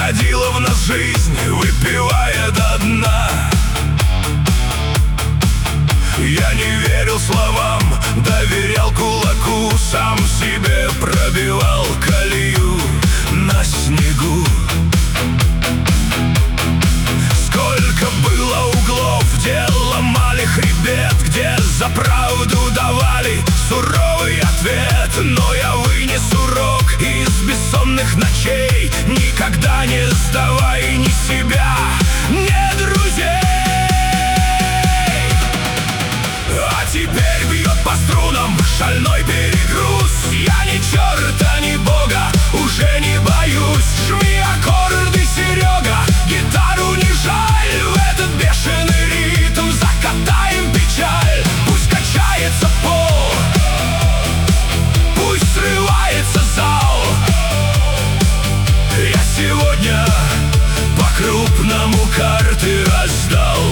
Приходила в нас жизнь, выпивая до дна. Я не верил словам, доверял кулаку, сам себе пробивал колею на снегу. Сколько было углов, где ломали хребет, где за правду давали суровый ответ. Но я вынес урок из бессонных ночей: никогда не сдавай ни себя, ни друзей. А теперь бьет по струнам шальной перегруз. Я ни черта, ни бога уже не боюсь. Жми аккорды, Серега, гитару не жаль. В этот бешеный ритм закатаем печаль. Пусть качается пол, пусть срывается зал. Я сегодня по-крупному карты раздал.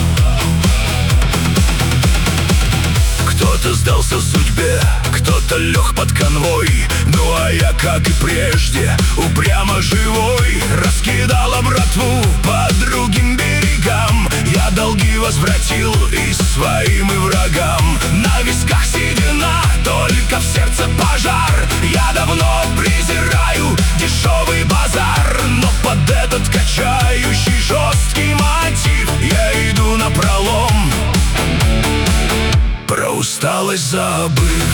Кто-то сдался судьбе, кто-то лег под конвой. Ну а я, как и прежде, упрямо живой, раскидала братву по другим берегам. Я долги возвратил и своим, и врагам. На висках седина, только в сердце пожар. Я давно презираю дешевый базар, но под этот качающий жесткий мотив я иду напролом, про усталость забыв.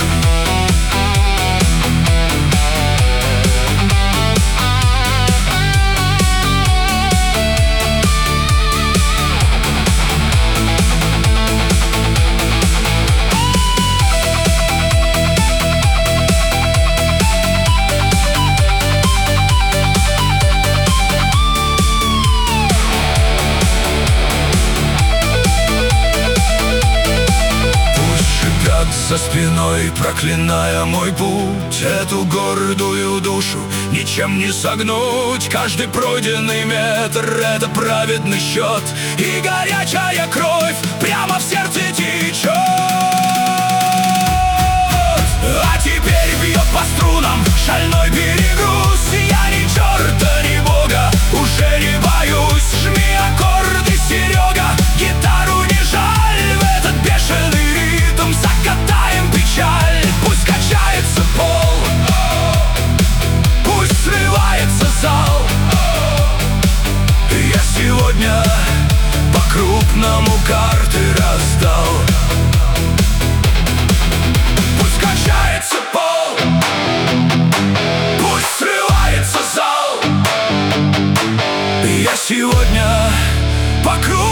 За спиной, проклиная мой путь, эту гордую душу ничем не согнуть. Каждый пройденный метр — это праведный счет, и горячая кровь прямо в сердце течет. А теперь бьет по струнам шальной перегруз. Я ни черта, ни бога уже не боюсь. Жми аккорды, Серега, гитару не жаль. В этот бешеный ритм закатаем печаль. Пусть качается пол, пусть срывается зал. Я сегодня по-крупному карты раздал. Пусть качается пол, пусть срывается зал. Я сегодня по-крупному